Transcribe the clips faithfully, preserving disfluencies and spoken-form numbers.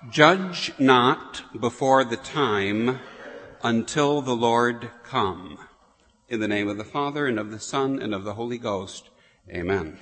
Judge not before the time until the Lord come. In the name of the Father, and of the Son, and of the Holy Ghost. Amen.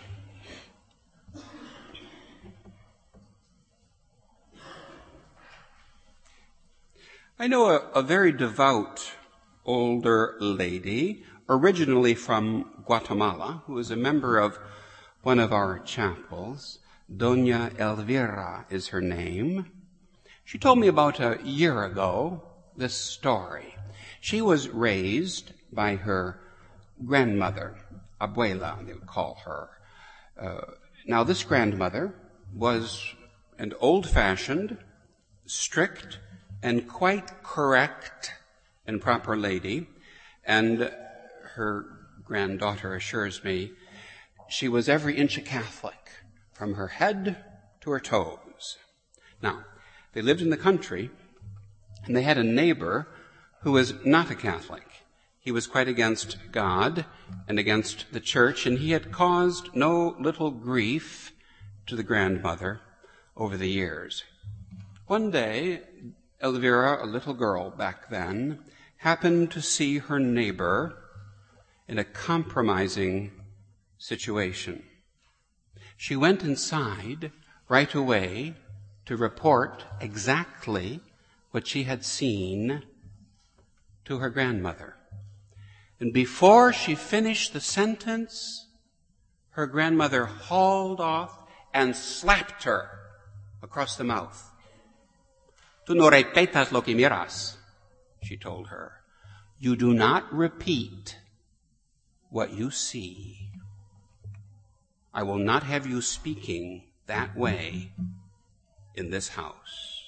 I know a, a very devout older lady, originally from Guatemala, who is a member of one of our chapels. Doña Elvira is her name. She told me about a year ago this story. She was raised by her grandmother, abuela, they would call her. Uh, now, this grandmother was an old-fashioned, strict, and quite correct and proper lady, and her granddaughter assures me she was every inch a Catholic, from her head to her toes. Now, they lived in the country, and they had a neighbor who was not a Catholic. He was quite against God and against the church, and he had caused no little grief to the grandmother over the years. One day, Elvira, a little girl back then, happened to see her neighbor in a compromising situation. She went inside right away to report exactly what she had seen to her grandmother. And before she finished the sentence, her grandmother hauled off and slapped her across the mouth. "Tú no repitas lo que miras," she told her. "You do not repeat what you see. I will not have you speaking that way in this house."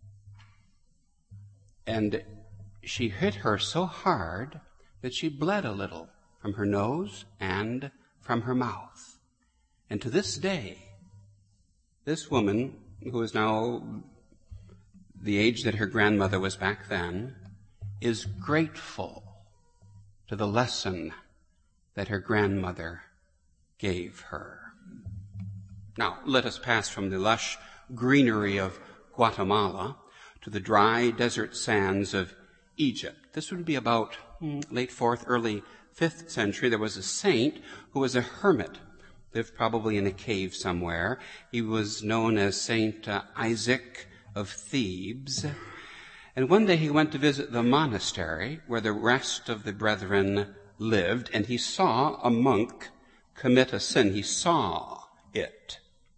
And she hit her so hard that she bled a little from her nose and from her mouth. And to this day, this woman, who is now the age that her grandmother was back then, is grateful to the lesson that her grandmother gave her. Now, let us pass from the lush greenery of Guatemala to the dry desert sands of Egypt. This would be about hmm, late fourth, early fifth century. There was a saint who was a hermit, lived probably in a cave somewhere. He was known as Saint uh, Isaac of Thebes. And one day he went to visit the monastery where the rest of the brethren lived, and he saw a monk commit a sin. He saw it.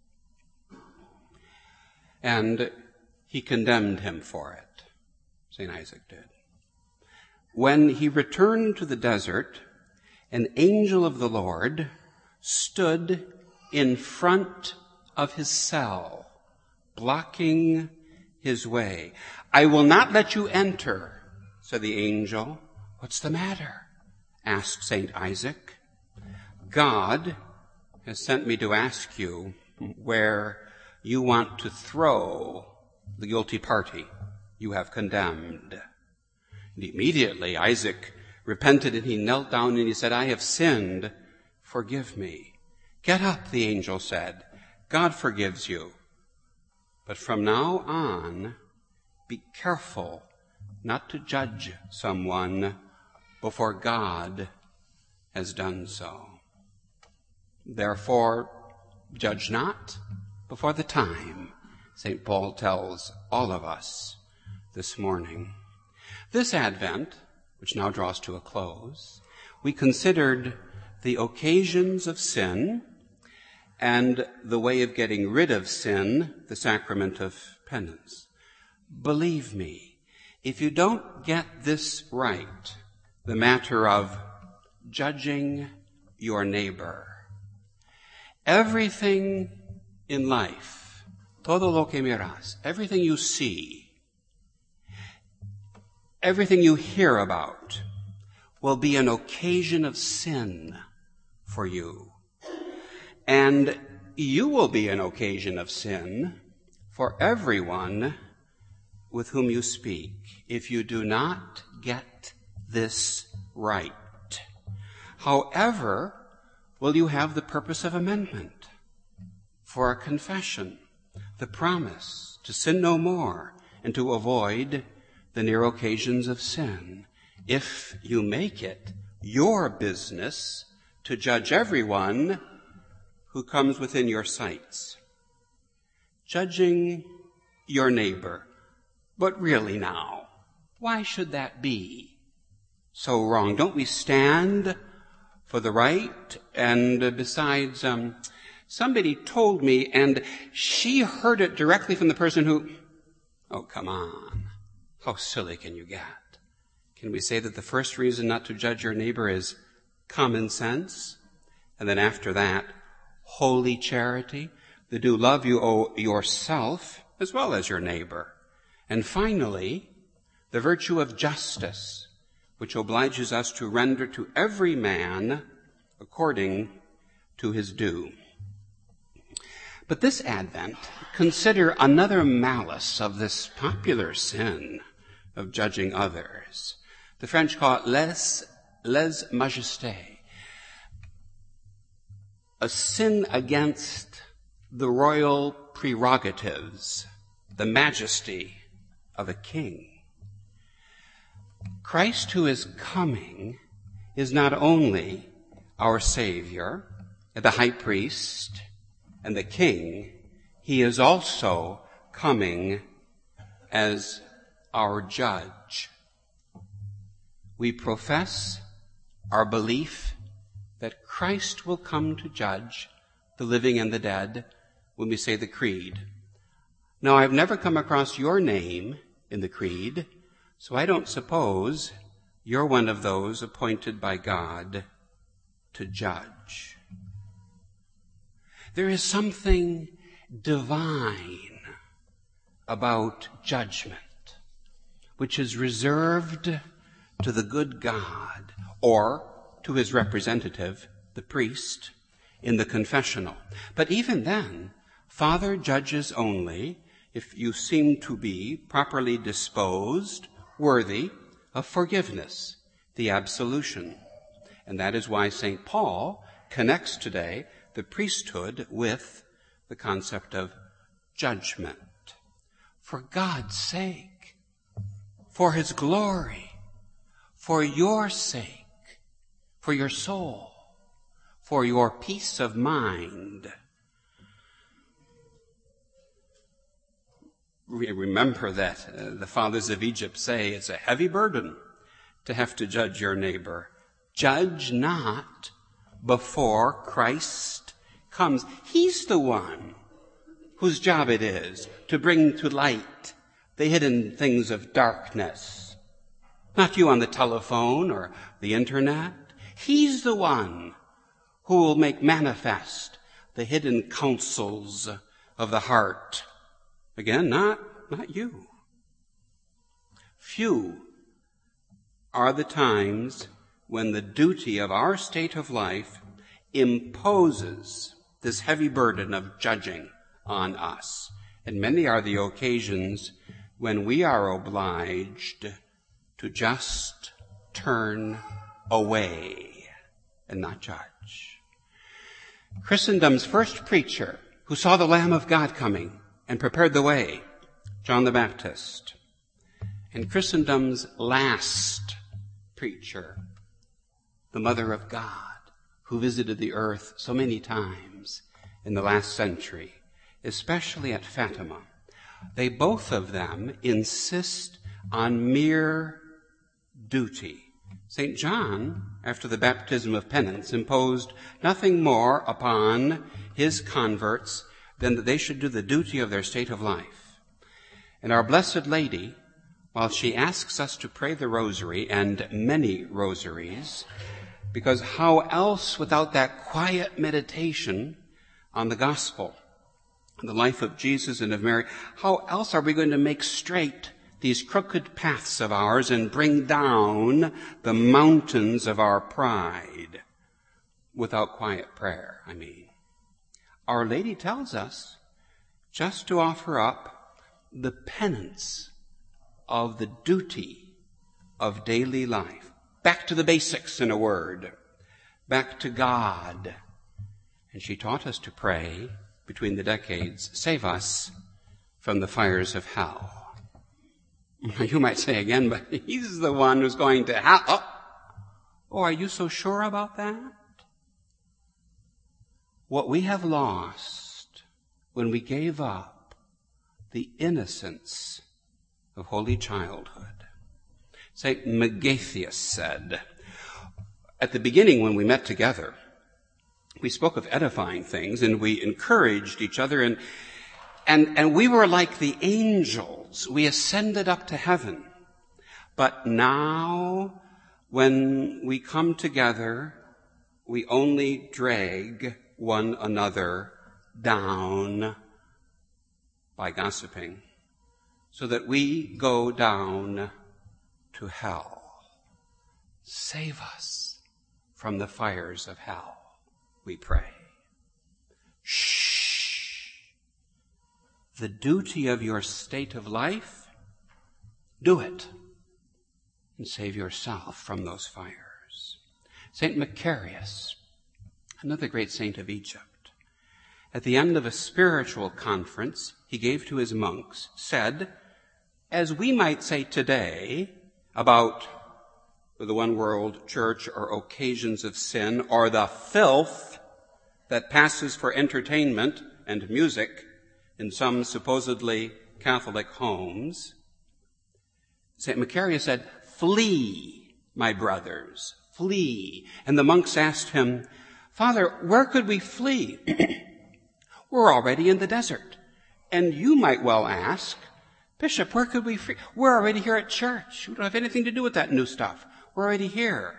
And he condemned him for it. Saint Isaac did. When he returned to the desert, an angel of the Lord stood in front of his cell, blocking his way. "I will not let you enter," said the angel. "What's the matter?" asked Saint Isaac. "God has sent me to ask you where you want to throw the guilty party you have condemned." And immediately Isaac repented, and he knelt down and he said, "I have sinned. Forgive me." "Get up," the angel said. "God forgives you. But from now on, be careful not to judge someone before God has done so. Therefore, judge not before the time," Saint Paul tells all of us this morning. This Advent, which now draws to a close, we considered the occasions of sin and the way of getting rid of sin, the sacrament of penance. Believe me, if you don't get this right, the matter of judging your neighbor, everything in life, todo lo que miras, everything you see, everything you hear about, will be an occasion of sin for you. And you will be an occasion of sin for everyone with whom you speak if you do not get this right. However, will you have the purpose of amendment, for a confession, the promise to sin no more and to avoid the near occasions of sin, if you make it your business to judge everyone who comes within your sights. Judging your neighbor. But really now, why should that be so wrong? Don't we stand for the right? And uh, besides, um, somebody told me, and she heard it directly from the person who, oh, come on. How silly can you get? Can we say that the first reason not to judge your neighbor is common sense? And then after that, holy charity, the do love you owe yourself as well as your neighbor. And finally, the virtue of justice, which obliges us to render to every man according to his due. But this Advent, consider another malice of this popular sin of judging others. The French call it lèse, lèse majesté, a sin against the royal prerogatives, the majesty of a king. Christ, who is coming, is not only our Savior, the high priest, and the king, he is also coming as our judge. We profess our belief that Christ will come to judge the living and the dead when we say the creed. Now, I've never come across your name in the creed, so I don't suppose you're one of those appointed by God to judge. There is something divine about judgment, which is reserved to the good God, or to his representative, the priest, in the confessional. But even then, Father judges only if you seem to be properly disposed, worthy of forgiveness, the absolution. And that is why Saint Paul connects today the priesthood with the concept of judgment. For God's sake, for his glory, for your sake, for your soul, for your peace of mind. Remember that uh, the fathers of Egypt say it's a heavy burden to have to judge your neighbor. Judge not before Christ comes. He's the one whose job it is to bring to light the hidden things of darkness. Not you on the telephone or the internet. He's the one who will make manifest the hidden counsels of the heart. Again, not, not you. Few are the times when the duty of our state of life imposes this heavy burden of judging on us. And many are the occasions when we are obliged to just turn away and not judge. Christendom's first preacher who saw the Lamb of God coming and prepared the way, John the Baptist. And Christendom's last preacher, the Mother of God, who visited the earth so many times in the last century, especially at Fatima. They both of them insist on mere duty. Saint John, after the baptism of penance, imposed nothing more upon his converts than that they should do the duty of their state of life. And our Blessed Lady, while she asks us to pray the rosary, and many rosaries, because how else without that quiet meditation on the gospel, the life of Jesus and of Mary, how else are we going to make straight these crooked paths of ours and bring down the mountains of our pride without quiet prayer, I mean? Our Lady tells us just to offer up the penance of the duty of daily life. Back to the basics, in a word. Back to God. And she taught us to pray between the decades, save us from the fires of hell. You might say again, but he's the one who's going to hell. Oh, oh, are you so sure about that? What we have lost when we gave up the innocence of holy childhood. Saint Magathias said, at the beginning when we met together, we spoke of edifying things and we encouraged each other, and, and, and we were like the angels. We ascended up to heaven. But now, when we come together, we only drag one another down by gossiping, so that we go down to hell. Save us from the fires of hell, we pray. Shh. The duty of your state of life, do it, and save yourself from those fires. Saint Macarius, another great saint of Egypt, at the end of a spiritual conference he gave to his monks, said, as we might say today about the one world church or occasions of sin or the filth that passes for entertainment and music in some supposedly Catholic homes, Saint Macarius said, flee, my brothers, flee. And the monks asked him, Father, where could we flee? We're already in the desert. And you might well ask, Bishop, where could we flee? We're already here at church. We don't have anything to do with that new stuff. We're already here.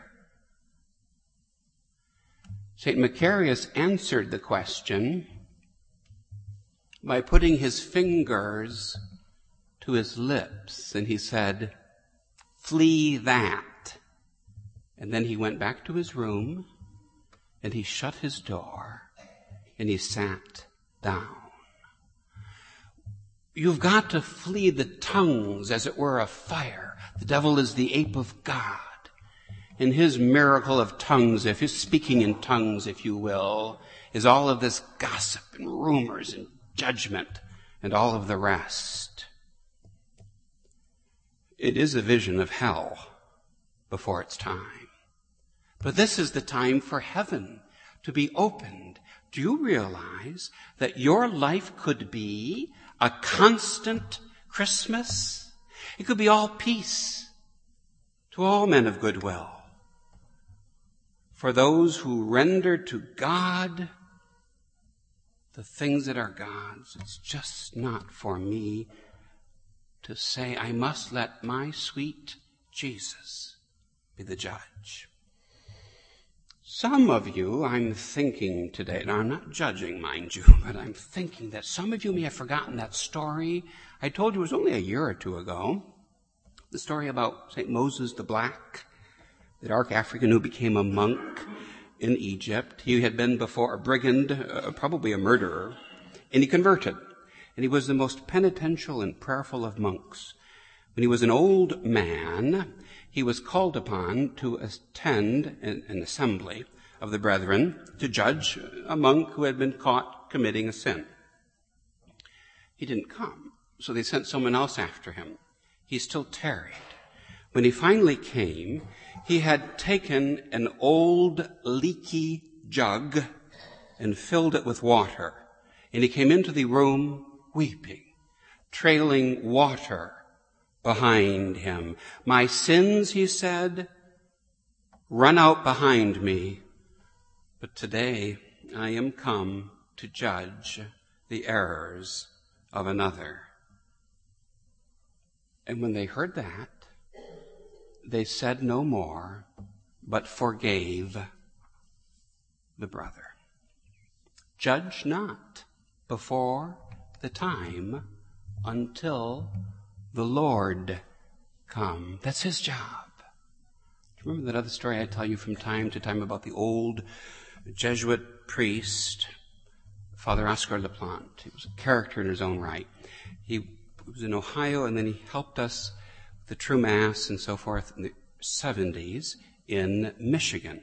Saint Macarius answered the question by putting his fingers to his lips, and he said, flee that. And then he went back to his room, and he shut his door, and he sat down. You've got to flee the tongues, as it were, of fire. The devil is the ape of God. And his miracle of tongues, if his speaking in tongues, if you will, is all of this gossip and rumors and judgment and all of the rest. It is a vision of hell before its time. But this is the time for heaven to be opened. Do you realize that your life could be a constant Christmas? It could be all peace to all men of good will. For those who render to God the things that are God's, it's just not for me to say, I must let my sweet Jesus be the judge. Some of you, I'm thinking today, now I'm not judging, mind you, but I'm thinking that some of you may have forgotten that story I told you it was only a year or two ago, the story about Saint Moses the Black, the dark African who became a monk in Egypt. He had been before a brigand, uh, probably a murderer, and he converted. And he was the most penitential and prayerful of monks. When he was an old man, he was called upon to attend an, an assembly of the brethren to judge a monk who had been caught committing a sin. He didn't come, so they sent someone else after him. He still tarried. When he finally came, he had taken an old leaky jug and filled it with water. And he came into the room weeping, trailing water behind him. My sins, he said, run out behind me, but today I am come to judge the errors of another. And when they heard that, they said no more, but forgave the brother. Judge not before the time until the Lord come. That's his job. Remember that other story I tell you from time to time about the old Jesuit priest, Father Oscar Laplante? He was a character in his own right. He was in Ohio, and then he helped us with the True Mass and so forth in the seventies in Michigan.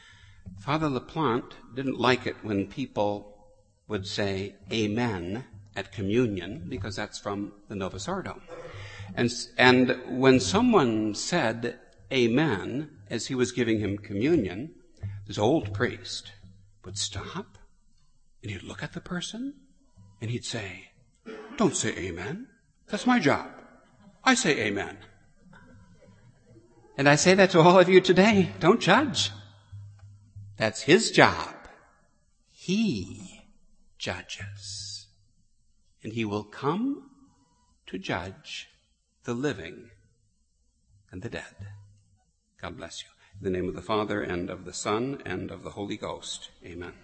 Father Laplante didn't like it when people would say amen at communion because that's from the Novus Ordo. And, and when someone said amen as he was giving him communion, this old priest would stop and he'd look at the person and he'd say, "Don't say amen. That's my job. I say amen." And I say that to all of you today. Don't judge. That's his job. He judges. And he will come to judge the living and the dead. God bless you. In the name of the Father, and of the Son, and of the Holy Ghost. Amen.